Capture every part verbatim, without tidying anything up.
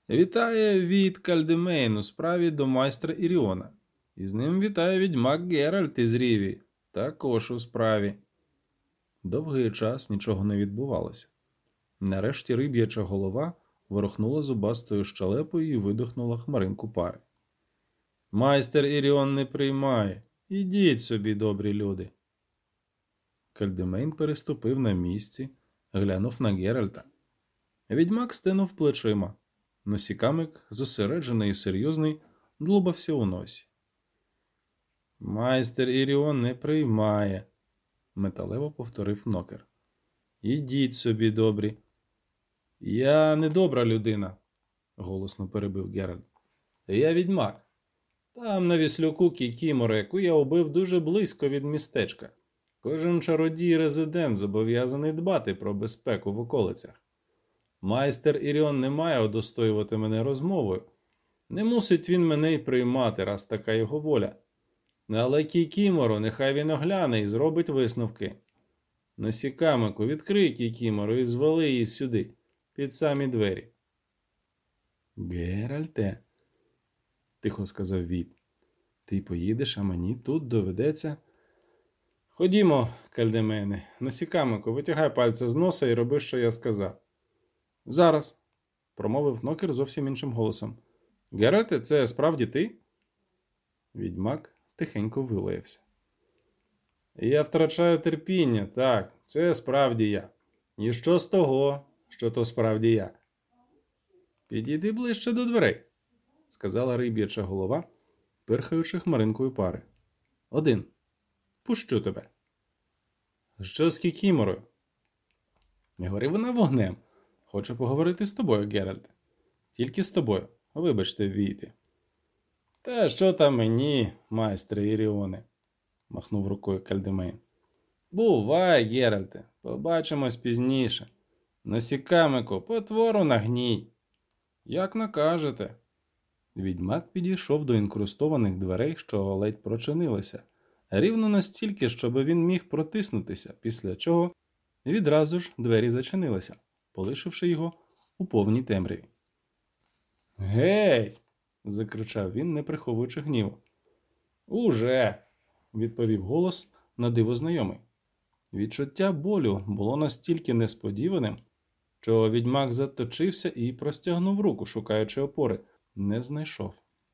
Вітає від Кальдемейн у справі до майстра Іріона. І з ним вітає відьмак Геральт із Ріві, також у справі. Довгий час нічого не відбувалося. Нарешті риб'яча голова ворухнула зубастою щелепою і видихнула хмаринку пари. Майстер Іріон не приймає. Ідіть собі, добрі люди. Кальдемейн переступив на місці, глянув на Геральта. Відьмак стенув плечима. Носікамик, зосереджений і серйозний, длубався у носі. Майстер Іріон не приймає, металево повторив Нокер. Ідіть собі, добрі. Я не добра людина, голосно перебив Геральт. Я відьмак. Там на віслюку Кікімору, яку я убив дуже близько від містечка. Кожен чародій-резидент зобов'язаний дбати про безпеку в околицях. Майстер Іріон не має удостоювати мене розмовою. Не мусить він мене й приймати, раз така його воля. Але Кікімору, нехай він огляне і зробить висновки. Носікамику, відкрий Кікімору і звали її сюди, під самі двері. Геральте, тихо сказав Віт, ти поїдеш, а мені тут доведеться. Ходімо, Кальдемейне, Носікамику, витягай пальця з носа і роби, що я сказав. Зараз, промовив Нокер зовсім іншим голосом. Геральте, це справді ти? Відьмак тихенько вилаявся. Я втрачаю терпіння, так, це справді я. І що з того, що то справді я? Підійди ближче до дверей, сказала риб'яча голова, пирхаючи хмаринкою пари. Один. Пущу тебе. Що з Кікіморою? Не гори вона вогнем. Хочу поговорити з тобою, Геральте. Тільки з тобою. Вибачте, Віті. Та що там мені, майстре Іріоне? Махнув рукою Кальдемейн. Бувай, Геральте. Побачимось пізніше. Носікамику, потвору нагній. Як накажете. Відьмак підійшов до інкрустованих дверей, що ледь прочинилися. Рівно настільки, щоб він міг протиснутися, після чого відразу ж двері зачинилися, полишивши його у повній темряві. «Гей!» – закричав він, не приховуючи гніву. «Уже!» – відповів голос на диво знайомий. Відчуття болю було настільки несподіваним, що відьмак заточився і простягнув руку, шукаючи опори. Не знайшов.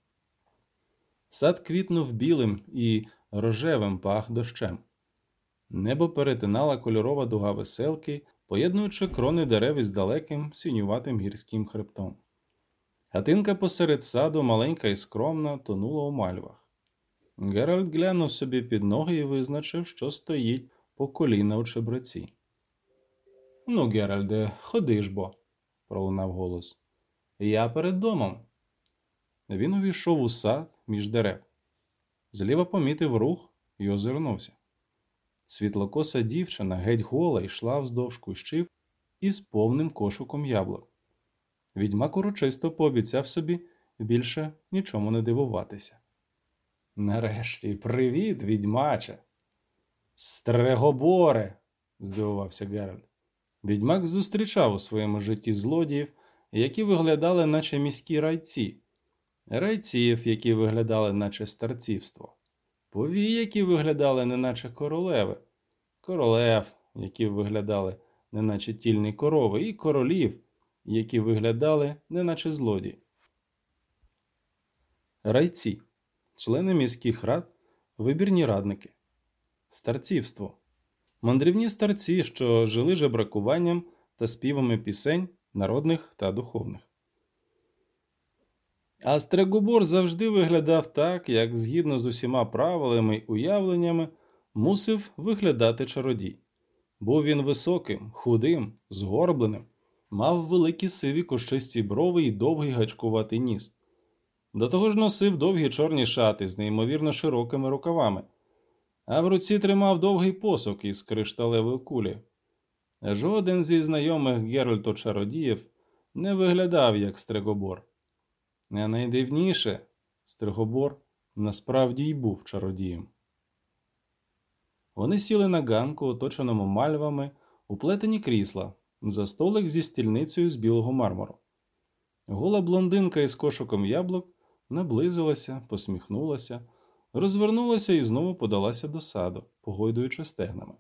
Сад квітнув білим і рожевим пах дощем. Небо перетинала кольорова дуга веселки, поєднуючи крони дерев із далеким синюватим гірським хребтом. Хатинка посеред саду, маленька і скромна, тонула у мальвах. Геральт глянув собі під ноги і визначив, що стоїть по коліна у чебреці. «Ну, Геральде, ходи ж бо», – пролунав голос. «Я перед домом». Він увійшов у сад між дерев. Зліва помітив рух і озирнувся. Світлокоса дівчина, геть гола, йшла вздовж кущів із повним кошиком яблук. Відьмак урочисто пообіцяв собі більше нічому не дивуватися. «Нарешті, привіт, відьмаче!» «Стрегоборе!» – здивувався Геральт. Відьмак зустрічав у своєму житті злодіїв, які виглядали наче міські райці, райців, які виглядали наче старцівство, повій, які виглядали неначе королеви, королев, які виглядали неначе тільні корови, і королів, які виглядали неначе злодії. Райці – члени міських рад, вибірні радники. Старцівство – мандрівні старці, що жили жебракуванням та співами пісень народних та духовних. А Стрегобор завжди виглядав так, як згідно з усіма правилами й уявленнями мусив виглядати чародій. Був він високим, худим, згорбленим, мав великі сиві кущисті брови й довгий гачкуватий ніс. До того ж носив довгі чорні шати з неймовірно широкими рукавами, а в руці тримав довгий посох із кришталевою кулею. Жоден зі знайомих Геральту чародіїв не виглядав як Стрегобор. А найдивніше, Стрегобор насправді й був чародієм. Вони сіли на ганку, оточеному мальвами, уплетені крісла, за столик зі стільницею з білого мармуру. Гола блондинка із кошиком яблук наблизилася, посміхнулася, розвернулася і знову подалася до саду, погойдуючи стегнами.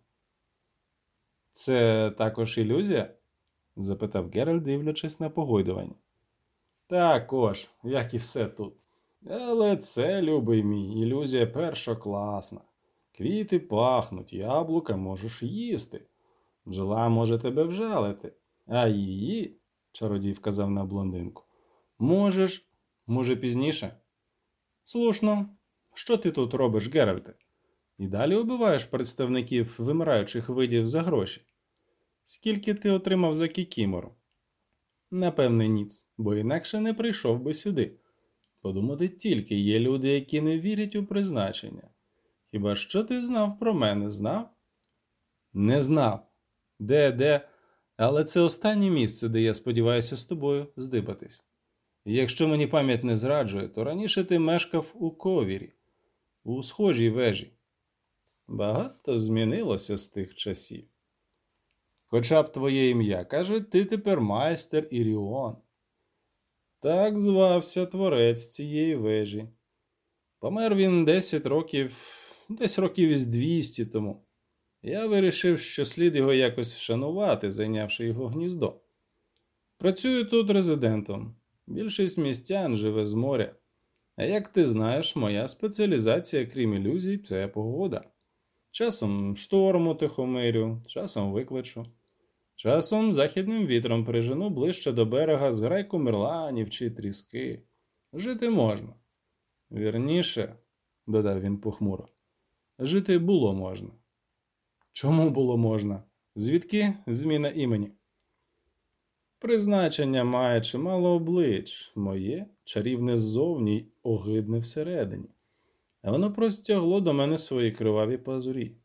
«Це також ілюзія?» – запитав Геральт, дивлячись на погойдування. «Також, як і все тут. Але це, любий мій, ілюзія першокласна. Квіти пахнуть, яблука можеш їсти. Бджола може тебе вжалити, а її, – чародій вказав на блондинку, – можеш, може, пізніше?» «Слушно. Що ти тут робиш, Геральте? І далі убиваєш представників вимираючих видів за гроші? Скільки ти отримав за кікімору?» «Напевне, ніц, бо інакше не прийшов би сюди. Подумати тільки, є люди, які не вірять у призначення. Хіба що ти знав про мене, знав?» «Не знав. Де, де? Але це останнє місце, де я сподіваюся з тобою здибатись. Якщо мені пам'ять не зраджує, то раніше ти мешкав у Ковірі, у схожій вежі. Багато змінилося з тих часів. Хоча б твоє ім'я, кажуть, ти тепер майстер Іріон. Так звався творець цієї вежі. Помер він десять років, десь років із двісті тому. Я вирішив, що слід його якось вшанувати, зайнявши його гніздо. Працюю тут резидентом. Більшість містян живе з моря. А як ти знаєш, моя спеціалізація, крім ілюзій, це погода. Часом шторм утихомирю, часом викличу. Часом західним вітром прижену ближче до берега зграйку мерланів чи тріски. Жити можна. Вірніше, – додав він похмуро, – жити було можна. Чому було можна? Звідки зміна імені? Призначення має чимало облич. Моє чарівне ззовні й огидне всередині. А воно простягло до мене свої криваві пазурі.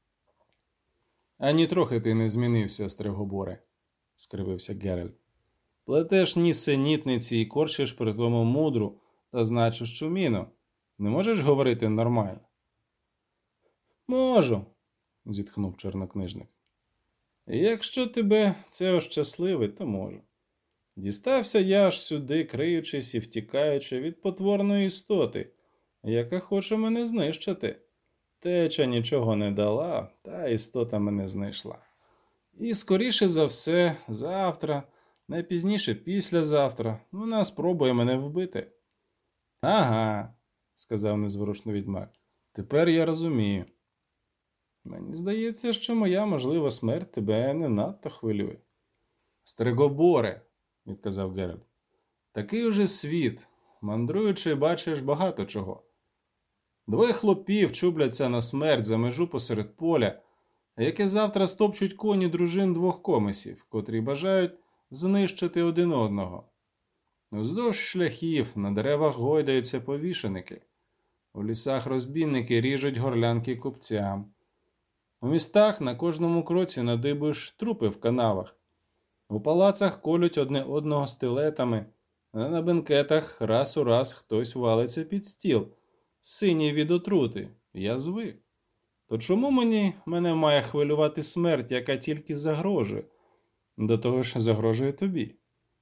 «Ані трохи ти не змінився, Стригоборе», – скривився Геральт. «Плетеш нісенітниці і корчиш при тому мудру та значущу міну. Не можеш говорити нормально?» «Можу», – зітхнув чорнокнижник. «Якщо тебе це ощасливить, то можу. Дістався я аж сюди, криючись і втікаючи від потворної істоти, яка хоче мене знищити. Теча нічого не дала, та істота мене знайшла. І, скоріше за все, завтра, найпізніше післязавтра, вона спробує мене вбити». «Ага», – сказав незворушно відьмак, – «тепер я розумію. Мені здається, що моя можлива смерть тебе не надто хвилює». «Стригоборе», – відказав Геральт, – «такий уже світ. Мандруючи, бачиш багато чого. Двоє хлопів чубляться на смерть за межу посеред поля, яке завтра стопчуть коні дружин двох комисів, котрі бажають знищити один одного. Уздовж шляхів на деревах гойдаються повішеники. У лісах розбійники ріжуть горлянки купцям. У містах на кожному кроці надибуєш трупи в канавах. У палацах колють одне одного стилетами, а на бенкетах раз у раз хтось валиться під стіл, синій від отрути. Я звик. То чому мені мене має хвилювати смерть, яка тільки загрожує? До того ж загрожує тобі».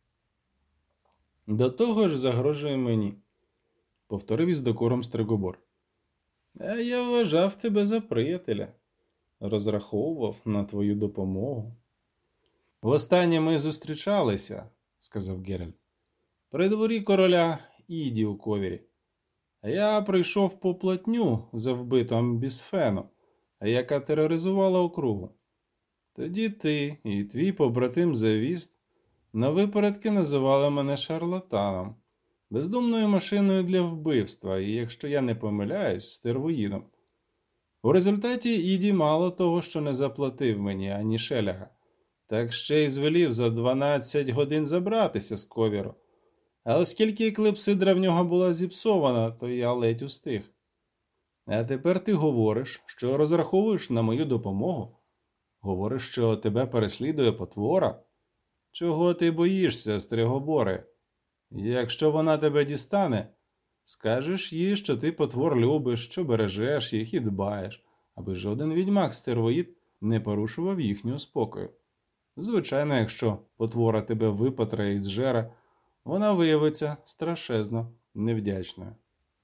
«До того ж загрожує мені», – повторив із докором Стригобор. «А я вважав тебе за приятеля. Розраховував на твою допомогу». «Востаннє ми зустрічалися», – сказав Геральт, – «при дворі короля Іді у Ковірі. Я прийшов по платню за вбиту Амбісфену, яка тероризувала округу. Тоді ти і твій побратим Завіст на випередки називали мене шарлатаном, бездумною машиною для вбивства і, якщо я не помиляюсь, стервоїдом. У результаті Іді мало того, що не заплатив мені ані шеляга, так ще й звелів за дванадцять годин забратися з Ковіру. А оскільки клепсидра в нього була зіпсована, то я ледь устиг. А тепер ти говориш, що розраховуєш на мою допомогу? Говориш, що тебе переслідує потвора? Чого ти боїшся, Стригоборе? Якщо вона тебе дістане, скажеш їй, що ти потвор любиш, що бережеш їх і дбаєш, аби жоден відьмак-стервоїд не порушував їхнього спокою. Звичайно, якщо потвора тебе випатре і зжере, вона виявиться страшезно невдячною.